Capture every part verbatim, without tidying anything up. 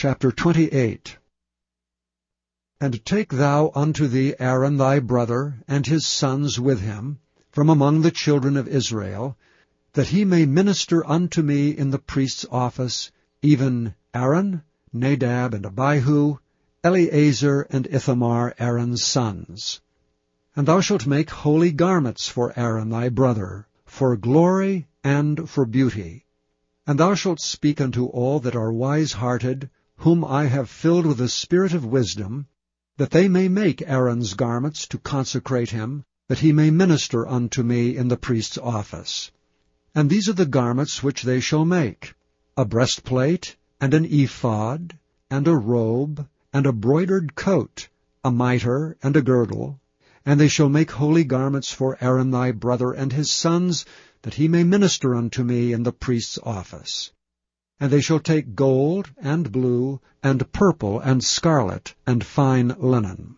Chapter twenty-eight. And take thou unto thee Aaron thy brother, and his sons with him, from among the children of Israel, that he may minister unto me in the priest's office, even Aaron, Nadab, and Abihu, Eleazar, and Ithamar, Aaron's sons. And thou shalt make holy garments for Aaron thy brother, for glory and for beauty. And thou shalt speak unto all that are wise-hearted, whom I have filled with the spirit of wisdom, that they may make Aaron's garments to consecrate him, that he may minister unto me in the priest's office. And these are the garments which they shall make: a breastplate, and an ephod, and a robe, and a broidered coat, a mitre, and a girdle. And they shall make holy garments for Aaron thy brother and his sons, that he may minister unto me in the priest's office. And they shall take gold, and blue, and purple, and scarlet, and fine linen.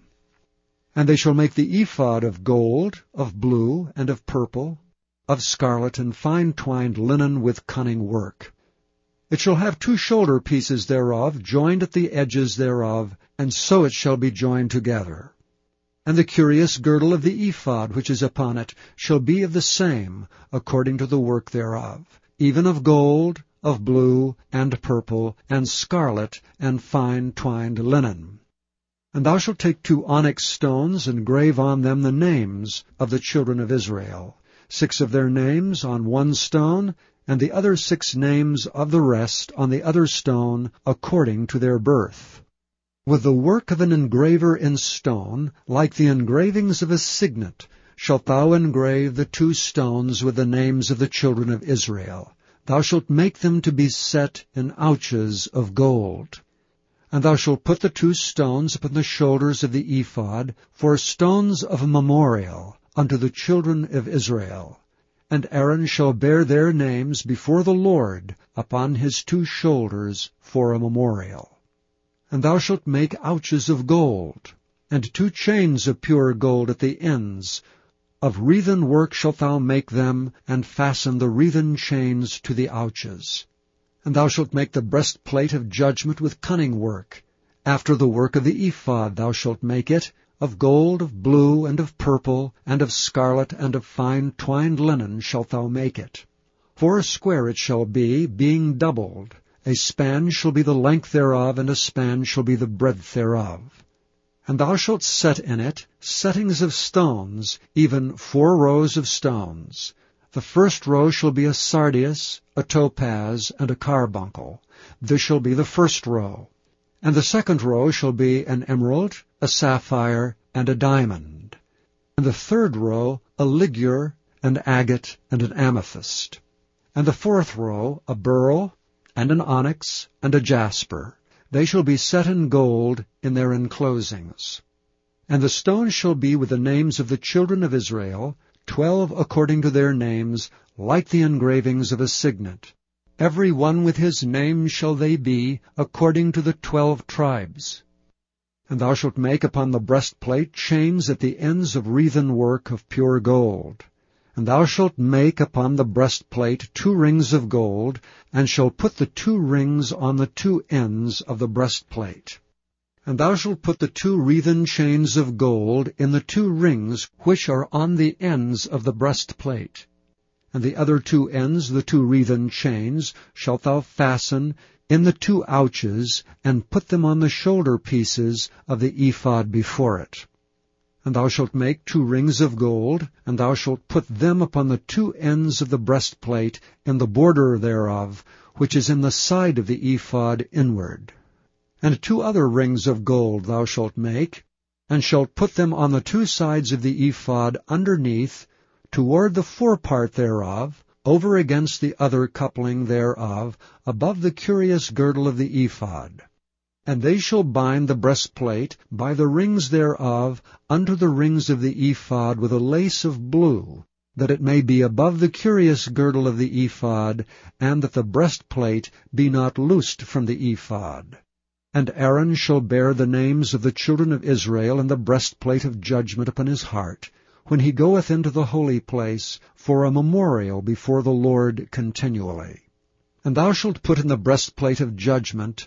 And they shall make the ephod of gold, of blue, and of purple, of scarlet, and fine twined linen with cunning work. It shall have two shoulder pieces thereof, joined at the edges thereof, and so it shall be joined together. And the curious girdle of the ephod which is upon it shall be of the same, according to the work thereof, even of gold, of blue, and purple, and scarlet, and fine twined linen. And thou shalt take two onyx stones, and grave on them the names of the children of Israel, six of their names on one stone, and the other six names of the rest on the other stone, according to their birth. With the work of an engraver in stone, like the engravings of a signet, shalt thou engrave the two stones with the names of the children of Israel. Thou shalt make them to be set in ouches of gold. And thou shalt put the two stones upon the shoulders of the ephod for stones of a memorial unto the children of Israel. And Aaron shall bear their names before the Lord upon his two shoulders for a memorial. And thou shalt make ouches of gold, and two chains of pure gold at the ends. Of wreathen work shalt thou make them, and fasten the wreathen chains to the ouches. And thou shalt make the breastplate of judgment with cunning work. After the work of the ephod thou shalt make it, of gold, of blue, and of purple, and of scarlet, and of fine twined linen shalt thou make it. Four square it shall be, being doubled. A span shall be the length thereof, and a span shall be the breadth thereof. And thou shalt set in it settings of stones, even four rows of stones. The first row shall be a sardius, a topaz, and a carbuncle. This shall be the first row. And the second row shall be an emerald, a sapphire, and a diamond. And the third row a ligure, an agate, and an amethyst. And the fourth row a beryl, and an onyx, and a jasper. They shall be set in gold in their enclosings. And the stones shall be with the names of the children of Israel, twelve according to their names, like the engravings of a signet. Every one with his name shall they be, according to the twelve tribes. And thou shalt make upon the breastplate chains at the ends of wreathen work of pure gold. And thou shalt make upon the breastplate two rings of gold, and shalt put the two rings on the two ends of the breastplate. And thou shalt put the two wreathen chains of gold in the two rings which are on the ends of the breastplate. And the other two ends, the two wreathen chains, shalt thou fasten in the two ouches, and put them on the shoulder pieces of the ephod before it. And thou shalt make two rings of gold, and thou shalt put them upon the two ends of the breastplate in the border thereof, which is in the side of the ephod inward. And two other rings of gold thou shalt make, and shalt put them on the two sides of the ephod underneath, toward the forepart thereof, over against the other coupling thereof, above the curious girdle of the ephod. And they shall bind the breastplate by the rings thereof unto the rings of the ephod with a lace of blue, that it may be above the curious girdle of the ephod, and that the breastplate be not loosed from the ephod. And Aaron shall bear the names of the children of Israel in the breastplate of judgment upon his heart, when he goeth into the holy place, for a memorial before the Lord continually. And thou shalt put in the breastplate of judgment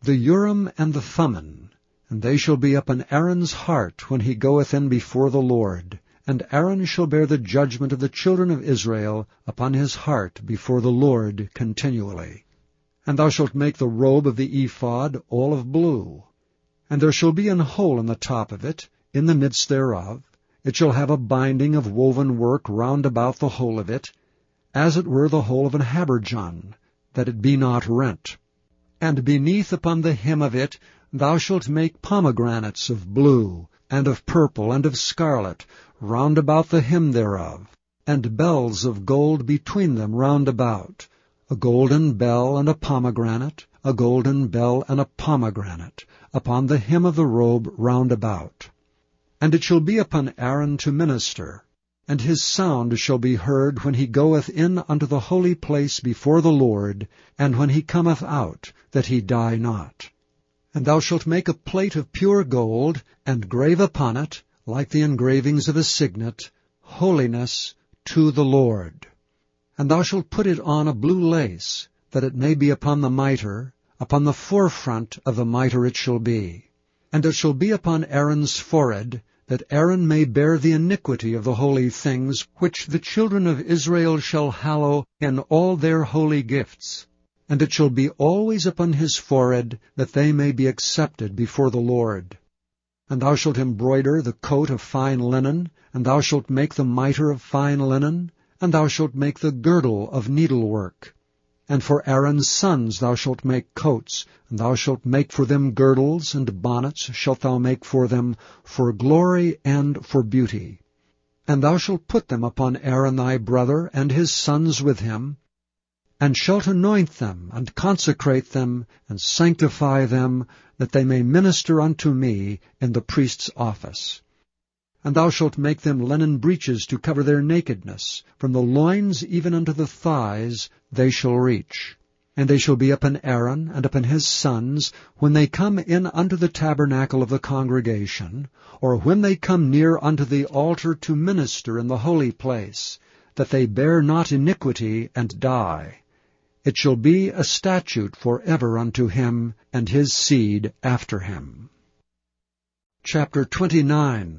the Urim and the Thummim, and they shall be upon Aaron's heart when he goeth in before the Lord. And Aaron shall bear the judgment of the children of Israel upon his heart before the Lord continually. And thou shalt make the robe of the ephod all of blue. And there shall be an hole in the top of it, in the midst thereof. It shall have a binding of woven work round about the hole of it, as it were the hole of an habergeon, that it be not rent. And beneath upon the hem of it thou shalt make pomegranates of blue, and of purple, and of scarlet, round about the hem thereof, and bells of gold between them round about, a golden bell and a pomegranate, a golden bell and a pomegranate, upon the hem of the robe round about. And it shall be upon Aaron to minister, and his sound shall be heard when he goeth in unto the holy place before the Lord, and when he cometh out, that he die not. And thou shalt make a plate of pure gold, and grave upon it, like the engravings of a signet, Holiness to the Lord. And thou shalt put it on a blue lace, that it may be upon the mitre, upon the forefront of the mitre it shall be. And it shall be upon Aaron's forehead, that Aaron may bear the iniquity of the holy things, which the children of Israel shall hallow in all their holy gifts. And it shall be always upon his forehead, that they may be accepted before the Lord. And thou shalt embroider the coat of fine linen, and thou shalt make the mitre of fine linen, and thou shalt make the girdle of needlework. And for Aaron's sons thou shalt make coats, and thou shalt make for them girdles, and bonnets shalt thou make for them, for glory and for beauty. And thou shalt put them upon Aaron thy brother, and his sons with him, and shalt anoint them, and consecrate them, and sanctify them, that they may minister unto me in the priest's office. And thou shalt make them linen breeches to cover their nakedness, from the loins even unto the thighs they shall reach. And they shall be upon Aaron and upon his sons, when they come in unto the tabernacle of the congregation, or when they come near unto the altar to minister in the holy place, that they bear not iniquity and die. It shall be a statute for ever unto him and his seed after him. Chapter twenty-nine.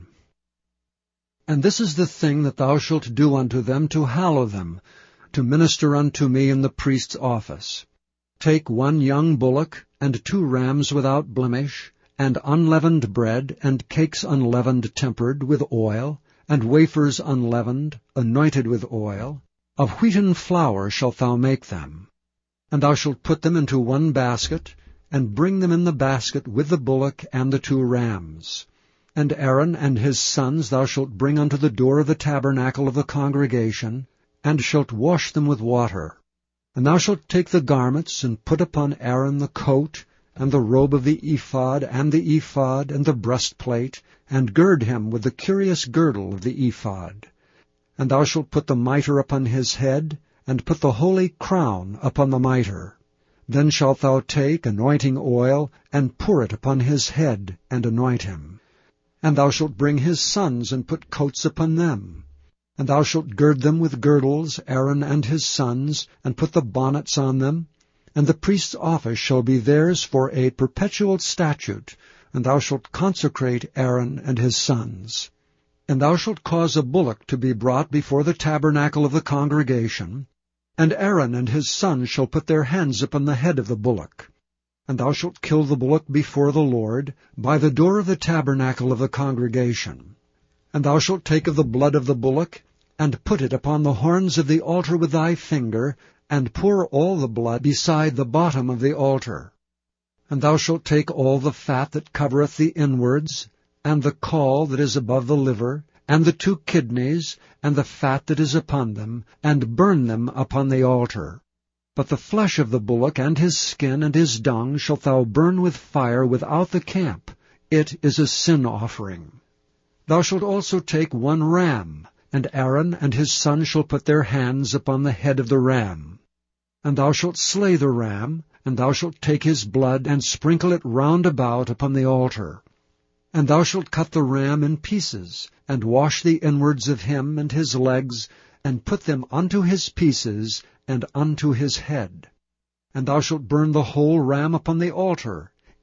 And this is the thing that thou shalt do unto them to hallow them, to minister unto me in the priest's office. Take one young bullock, and two rams without blemish, and unleavened bread, and cakes unleavened tempered with oil, and wafers unleavened, anointed with oil. Of wheaten flour shalt thou make them. And thou shalt put them into one basket, and bring them in the basket with the bullock and the two rams. And Aaron and his sons thou shalt bring unto the door of the tabernacle of the congregation, and shalt wash them with water. And thou shalt take the garments, and put upon Aaron the coat, and the robe of the ephod, and the ephod, and the breastplate, and gird him with the curious girdle of the ephod. And thou shalt put the mitre upon his head, and put the holy crown upon the mitre. Then shalt thou take anointing oil, and pour it upon his head, and anoint him. And thou shalt bring his sons, and put coats upon them. And thou shalt gird them with girdles, Aaron and his sons, and put the bonnets on them. And the priest's office shall be theirs for a perpetual statute, and thou shalt consecrate Aaron and his sons. And thou shalt cause a bullock to be brought before the tabernacle of the congregation, and Aaron and his sons shall put their hands upon the head of the bullock. And thou shalt kill the bullock before the Lord, by the door of the tabernacle of the congregation. And thou shalt take of the blood of the bullock, and put it upon the horns of the altar with thy finger, and pour all the blood beside the bottom of the altar. And thou shalt take all the fat that covereth the inwards, and the caul that is above the liver, and the two kidneys, and the fat that is upon them, and burn them upon the altar. But the flesh of the bullock, and his skin, and his dung, shalt thou burn with fire without the camp. It is a sin offering. Thou shalt also take one ram, and Aaron and his sons shall put their hands upon the head of the ram. And thou shalt slay the ram, and thou shalt take his blood, and sprinkle it round about upon the altar. And thou shalt cut the ram in pieces, and wash the inwards of him and his legs, and put them unto his pieces, and unto his head. And thou shalt burn the whole ram upon the altar.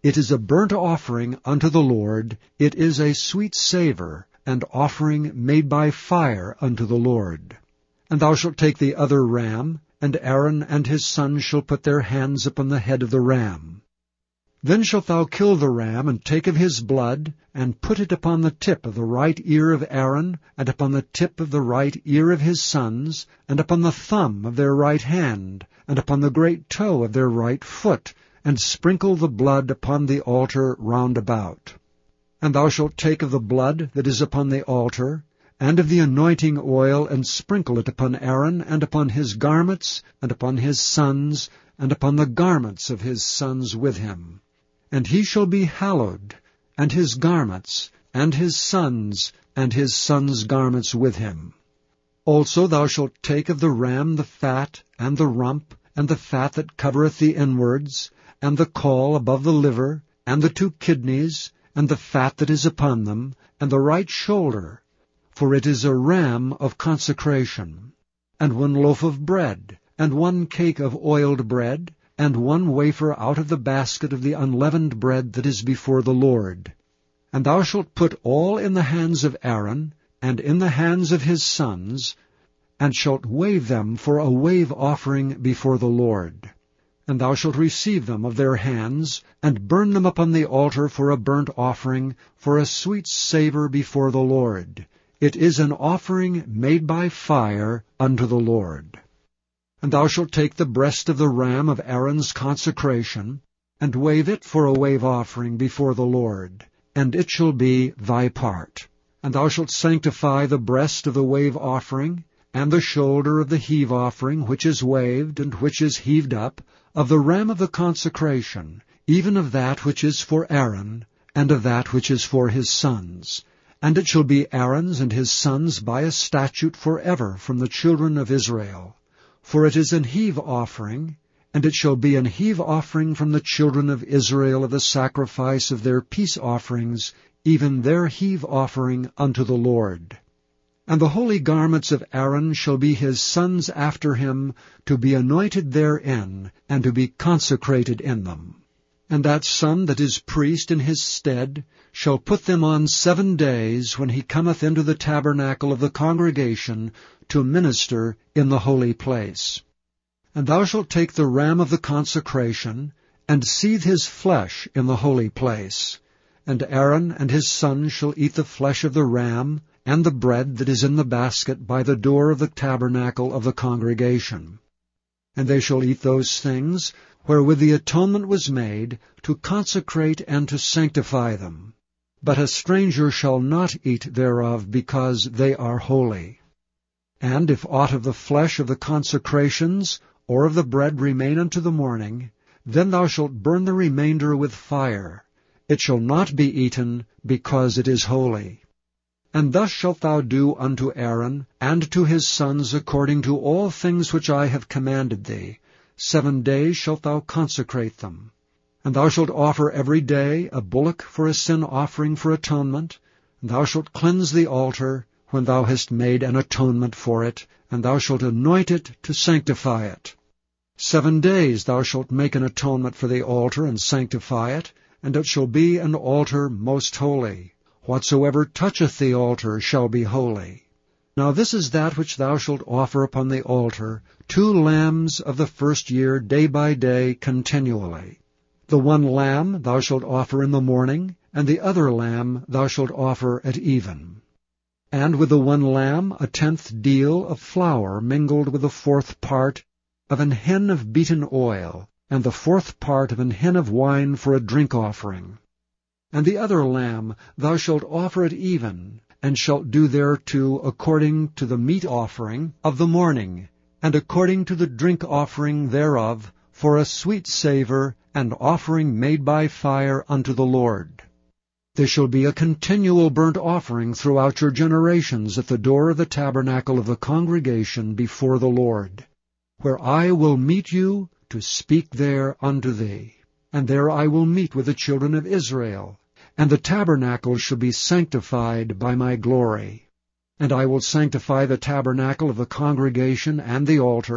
It is a burnt offering unto the Lord, it is a sweet savour, and offering made by fire unto the Lord. And thou shalt take the other ram, and Aaron and his sons shall put their hands upon the head of the ram. Then shalt thou kill the ram, and take of his blood, and put it upon the tip of the right ear of Aaron, and upon the tip of the right ear of his sons, and upon the thumb of their right hand, and upon the great toe of their right foot, and sprinkle the blood upon the altar round about. And thou shalt take of the blood that is upon the altar, and of the anointing oil, and sprinkle it upon Aaron, and upon his garments, and upon his sons, and upon the garments of his sons with him. And he shall be hallowed, and his garments, and his sons, and his sons' garments with him. Also thou shalt take of the ram the fat, and the rump, and the fat that covereth the inwards, and the caul above the liver, and the two kidneys, and the fat that is upon them, and the right shoulder, for it is a ram of consecration, and one loaf of bread, and one cake of oiled bread, and one wafer out of the basket of the unleavened bread that is before the Lord. And thou shalt put all in the hands of Aaron, and in the hands of his sons, and shalt wave them for a wave offering before the Lord. And thou shalt receive them of their hands, and burn them upon the altar for a burnt offering, for a sweet savour before the Lord. It is an offering made by fire unto the Lord. And thou shalt take the breast of the ram of Aaron's consecration, and wave it for a wave offering before the Lord, and it shall be thy part. And thou shalt sanctify the breast of the wave offering, and the shoulder of the heave offering, which is waved, and which is heaved up, of the ram of the consecration, even of that which is for Aaron, and of that which is for his sons. And it shall be Aaron's and his sons by a statute forever from the children of Israel. For it is an heave offering, and it shall be an heave offering from the children of Israel of the sacrifice of their peace offerings, even their heave offering unto the Lord. And the holy garments of Aaron shall be his sons after him, to be anointed therein, and to be consecrated in them. And that son that is priest in his stead shall put them on seven days when he cometh into the tabernacle of the congregation to minister in the holy place. And thou shalt take the ram of the consecration, and seethe his flesh in the holy place. And Aaron and his sons shall eat the flesh of the ram, and the bread that is in the basket by the door of the tabernacle of the congregation. And they shall eat those things wherewith the atonement was made, to consecrate and to sanctify them. But a stranger shall not eat thereof, because they are holy. And if aught of the flesh of the consecrations, or of the bread remain unto the morning, then thou shalt burn the remainder with fire. It shall not be eaten, because it is holy. And thus shalt thou do unto Aaron, and to his sons, according to all things which I have commanded thee. Seven days shalt thou consecrate them. And thou shalt offer every day a bullock for a sin offering for atonement. And thou shalt cleanse the altar, when thou hast made an atonement for it, and thou shalt anoint it to sanctify it. Seven days thou shalt make an atonement for the altar, and sanctify it, and it shall be an altar most holy. Whatsoever toucheth the altar shall be holy. Now this is that which thou shalt offer upon the altar, two lambs of the first year day by day continually. The one lamb thou shalt offer in the morning, and the other lamb thou shalt offer at even. And with the one lamb a tenth deal of flour mingled with the fourth part of an hin of beaten oil, and the fourth part of an hin of wine for a drink offering. And the other lamb thou shalt offer at even, and shalt do thereto according to the meat offering of the morning, and according to the drink offering thereof, for a sweet savour, and offering made by fire unto the Lord. There shall be a continual burnt offering throughout your generations at the door of the tabernacle of the congregation before the Lord, where I will meet you to speak there unto thee. And there I will meet with the children of Israel, and the tabernacle shall be sanctified by my glory. And I will sanctify the tabernacle of the congregation and the altar.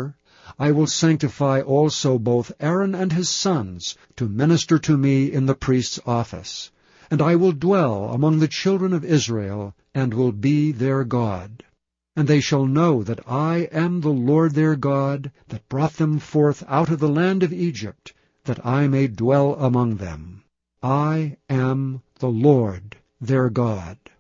I will sanctify also both Aaron and his sons to minister to me in the priest's office. And I will dwell among the children of Israel, and will be their God. And they shall know that I am the Lord their God, that brought them forth out of the land of Egypt, that I may dwell among them. I am the Lord their God.